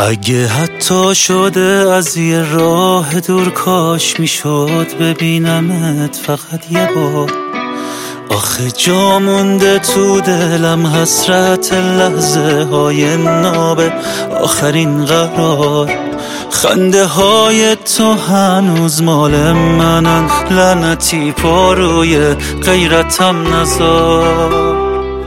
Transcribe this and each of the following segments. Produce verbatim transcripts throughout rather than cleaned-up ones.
اگه حتی شده از یه راه دور کاش میشد ببینمت فقط یه بار. آخه جا مونده تو دلم حسرت لحظه های ناب آخرین قرار. خنده های تو هنوز مال منن، لعنتی پاروی غیرتم نزار.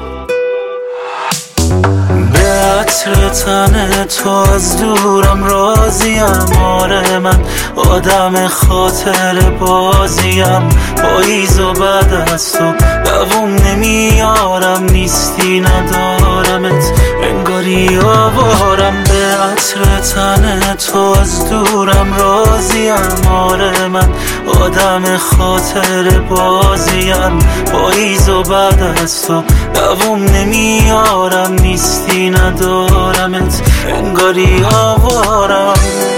به عطر تن تو از دورم راضیم، آره من آدم خاطر بازیم. پاییز و بعد از تو دووم نمیارم، نیستی ندارمت انگاری آوارم. به عطر تن تو از دورم راضیم، آره من آدم خاطر بازیم. پاییز و بعد از تو دووم نمیارم، نیستی ندارمت انگاری آوارم.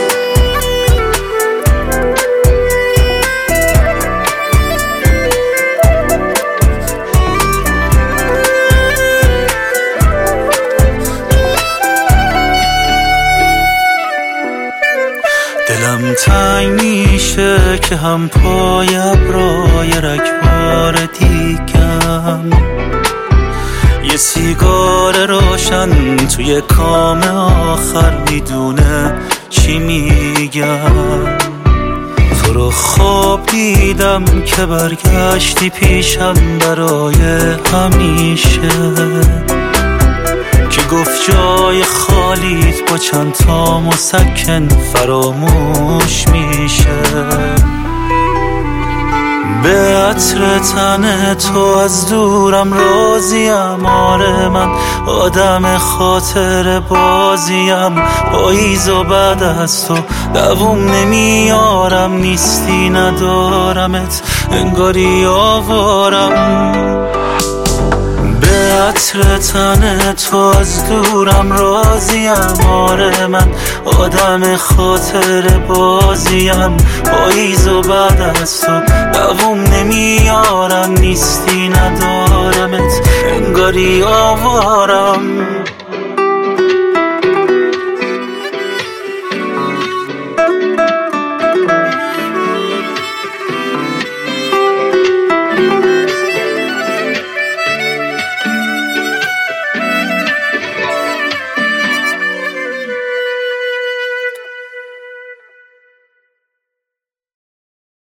دلم تنگ میشه که هم پای ابرای رگبار دیگم، یه سیگار روشن توی کام آخر میدونه چی میگم. تو رو خواب دیدم که برگشتی پیشم برای همیشه، که گفت جای خالیت با چند تا مسکن فراموش میشه. به عطر تن تو از دورم راضیم، آره من آدم خاطر بازیم. پاییز و بعد از تو دووم نمیارم، نیستی ندارمت انگاری آوارم. به عطر تن تو از دورم راضیم، آره من آدم خاطر بازیم. پاییز و بعد از تو دووم نمیارم، نیستی ندارمت انگاری آوارم.